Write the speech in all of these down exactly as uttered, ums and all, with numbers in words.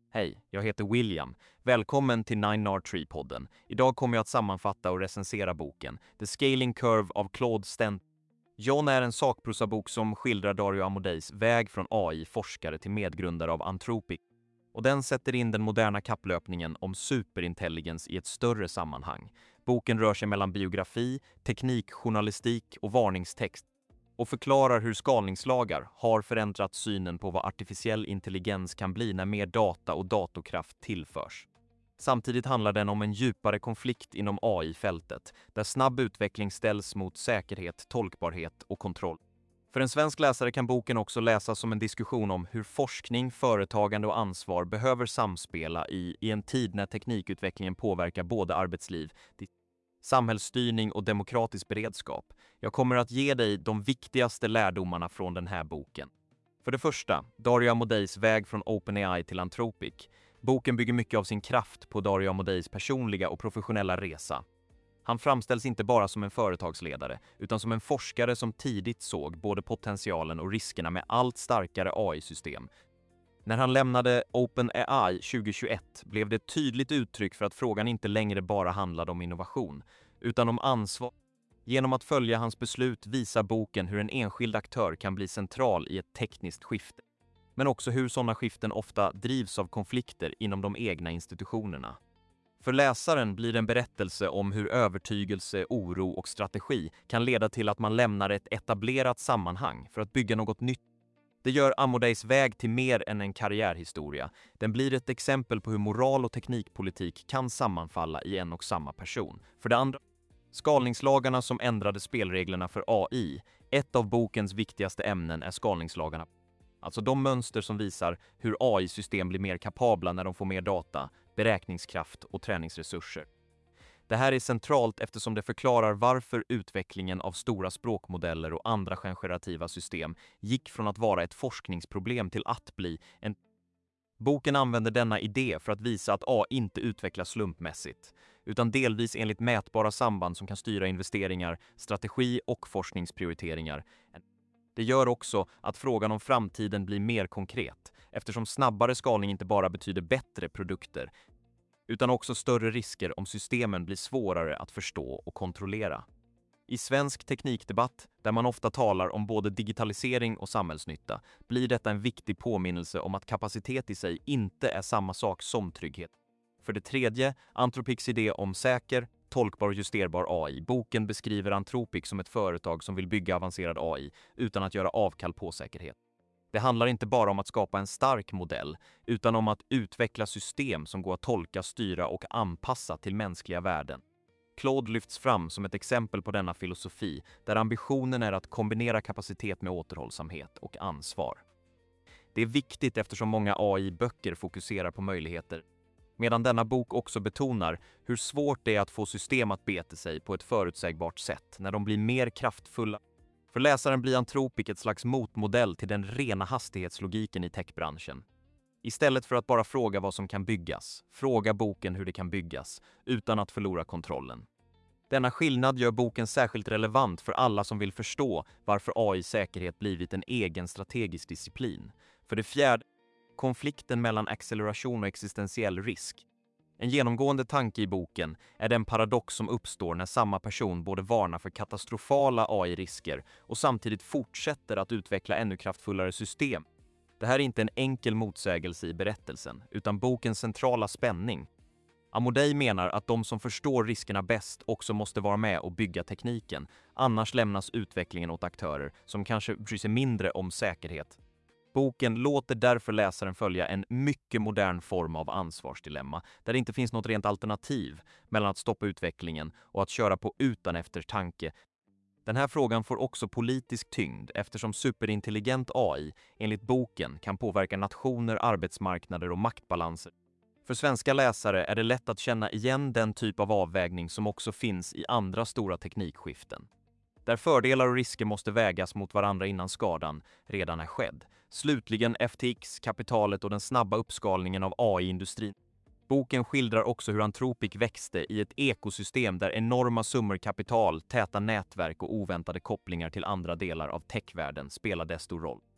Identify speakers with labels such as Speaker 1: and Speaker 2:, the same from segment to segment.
Speaker 1: Hej, jag heter William. Välkommen till Nine R Tree-podden. Idag kommer jag att sammanfatta och recensera boken The Scaling Curve av Claude Stent. John är en sakprosabok som skildrar Dario Amodei's väg från A I-forskare till medgrundare av Anthropic. Och den sätter in den moderna kapplöpningen om superintelligens i ett större sammanhang. Boken rör sig mellan biografi, teknikjournalistik och varningstext och förklarar hur skalningslagar har förändrat synen på vad artificiell intelligens kan bli när mer data och datorkraft tillförs. Samtidigt handlar den om en djupare konflikt inom A I-fältet, där snabb utveckling ställs mot säkerhet, tolkbarhet och kontroll. För en svensk läsare kan boken också läsas som en diskussion om hur forskning, företagande och ansvar behöver samspela i, i en tid när teknikutvecklingen påverkar både arbetsliv, samhällsstyrning och demokratisk beredskap. Jag kommer att ge dig de viktigaste lärdomarna från den här boken. För det första, Dario Amodei's väg från OpenAI till Anthropic. Boken bygger mycket av sin kraft på Dario Amodei's personliga och professionella resa. Han framställs inte bara som en företagsledare, utan som en forskare som tidigt såg både potentialen och riskerna med allt starkare A I-system. När han lämnade OpenAI tjugohundratjugoett blev det ett tydligt uttryck för att frågan inte längre bara handlade om innovation, utan om ansvar. Genom att följa hans beslut visar boken hur en enskild aktör kan bli central i ett tekniskt skifte, men också hur sådana skiften ofta drivs av konflikter inom de egna institutionerna. För läsaren blir det en berättelse om hur övertygelse, oro och strategi kan leda till att man lämnar ett etablerat sammanhang för att bygga något nytt. Det gör Amodei's väg till mer än en karriärhistoria. Den blir ett exempel på hur moral och teknikpolitik kan sammanfalla i en och samma person. För det andra, skalningslagarna som ändrade spelreglerna för A I. Ett av bokens viktigaste ämnen är skalningslagarna. Alltså de mönster som visar hur A I-system blir mer kapabla när de får mer data, beräkningskraft och träningsresurser. Det här är centralt eftersom det förklarar varför utvecklingen av stora språkmodeller och andra generativa system gick från att vara ett forskningsproblem till att bli en... Boken använder denna idé för att visa att A I inte utvecklas slumpmässigt, utan delvis enligt mätbara samband som kan styra investeringar, strategi och forskningsprioriteringar. Det gör också att frågan om framtiden blir mer konkret, eftersom snabbare skalning inte bara betyder bättre produkter, utan också större risker om systemen blir svårare att förstå och kontrollera. I svensk teknikdebatt, där man ofta talar om både digitalisering och samhällsnytta, blir detta en viktig påminnelse om att kapacitet i sig inte är samma sak som trygghet. För det tredje, Anthropics idé om säker, tolkbar och justerbar A I. Boken beskriver Anthropic som ett företag som vill bygga avancerad A I utan att göra avkall på säkerhet. Det handlar inte bara om att skapa en stark modell, utan om att utveckla system som går att tolka, styra och anpassa till mänskliga värden. Claude lyfts fram som ett exempel på denna filosofi, där ambitionen är att kombinera kapacitet med återhållsamhet och ansvar. Det är viktigt eftersom många A I-böcker fokuserar på möjligheter, medan denna bok också betonar hur svårt det är att få system att bete sig på ett förutsägbart sätt när de blir mer kraftfulla. För läsaren blir Anthropic ett slags motmodell till den rena hastighetslogiken i techbranschen. Istället för att bara fråga vad som kan byggas, fråga boken hur det kan byggas, utan att förlora kontrollen. Denna skillnad gör boken särskilt relevant för alla som vill förstå varför A I-säkerhet blivit en egen strategisk disciplin. För det fjärde, konflikten mellan acceleration och existentiell risk. En genomgående tanke i boken är den paradox som uppstår när samma person både varnar för katastrofala A I-risker och samtidigt fortsätter att utveckla ännu kraftfullare system. Det här är inte en enkel motsägelse i berättelsen, utan bokens centrala spänning. Amodei menar att de som förstår riskerna bäst också måste vara med och bygga tekniken, annars lämnas utvecklingen åt aktörer som kanske bryr sig mindre om säkerhet. Boken låter därför läsaren följa en mycket modern form av ansvarsdilemma, där det inte finns något rent alternativ mellan att stoppa utvecklingen och att köra på utan eftertanke. Den här frågan får också politisk tyngd eftersom superintelligent A I enligt boken kan påverka nationer, arbetsmarknader och maktbalanser. För svenska läsare är det lätt att känna igen den typ av avvägning som också finns i andra stora teknikskiften, där fördelar och risker måste vägas mot varandra innan skadan redan är skedd. Slutligen F T X, kapitalet och den snabba uppskalningen av A I-industrin. Boken skildrar också hur Anthropic växte i ett ekosystem där enorma summor kapital, täta nätverk och oväntade kopplingar till andra delar av techvärlden spelade stor roll.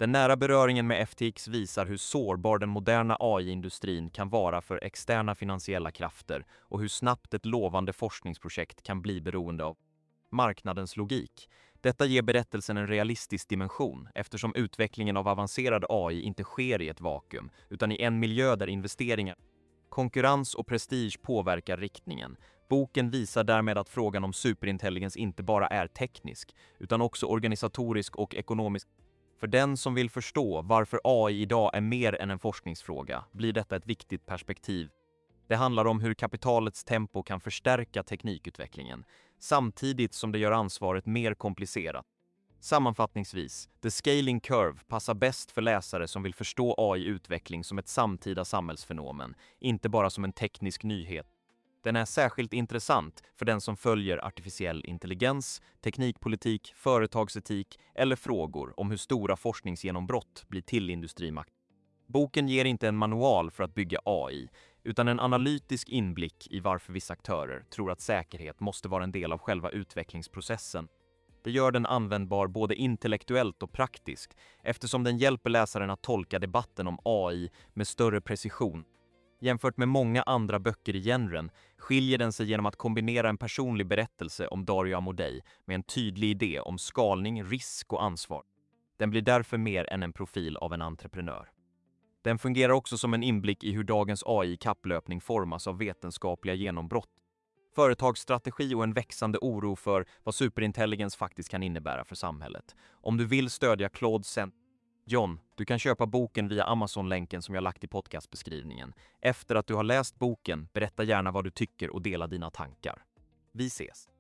Speaker 1: Den nära beröringen med F T X visar hur sårbar den moderna A I-industrin kan vara för externa finansiella krafter och hur snabbt ett lovande forskningsprojekt kan bli beroende av marknadens logik. Detta ger berättelsen en realistisk dimension eftersom utvecklingen av avancerad A I inte sker i ett vakuum utan i en miljö där investeringar, konkurrens och prestige påverkar riktningen. Boken visar därmed att frågan om superintelligens inte bara är teknisk utan också organisatorisk och ekonomisk. För den som vill förstå varför A I idag är mer än en forskningsfråga blir detta ett viktigt perspektiv. Det handlar om hur kapitalets tempo kan förstärka teknikutvecklingen, samtidigt som det gör ansvaret mer komplicerat. Sammanfattningsvis, The Scaling Curve passar bäst för läsare som vill förstå A I-utveckling som ett samtida samhällsfenomen, inte bara som en teknisk nyhet. Den är särskilt intressant för den som följer artificiell intelligens, teknikpolitik, företagsetik eller frågor om hur stora forskningsgenombrott blir till industrimakt. Boken ger inte en manual för att bygga A I, utan en analytisk inblick i varför vissa aktörer tror att säkerhet måste vara en del av själva utvecklingsprocessen. Det gör den användbar både intellektuellt och praktiskt, eftersom den hjälper läsaren att tolka debatten om A I med större precision. Jämfört med många andra böcker i genren skiljer den sig genom att kombinera en personlig berättelse om Dario Amodei med en tydlig idé om skalning, risk och ansvar. Den blir därför mer än en profil av en entreprenör. Den fungerar också som en inblick i hur dagens A I-kapplöpning formas av vetenskapliga genombrott, företagsstrategi och en växande oro för vad superintelligens faktiskt kan innebära för samhället. Om du vill stödja Claude Cent John, du kan köpa boken via Amazon-länken som jag lagt i podcastbeskrivningen. Efter att du har läst boken, berätta gärna vad du tycker och dela dina tankar. Vi ses!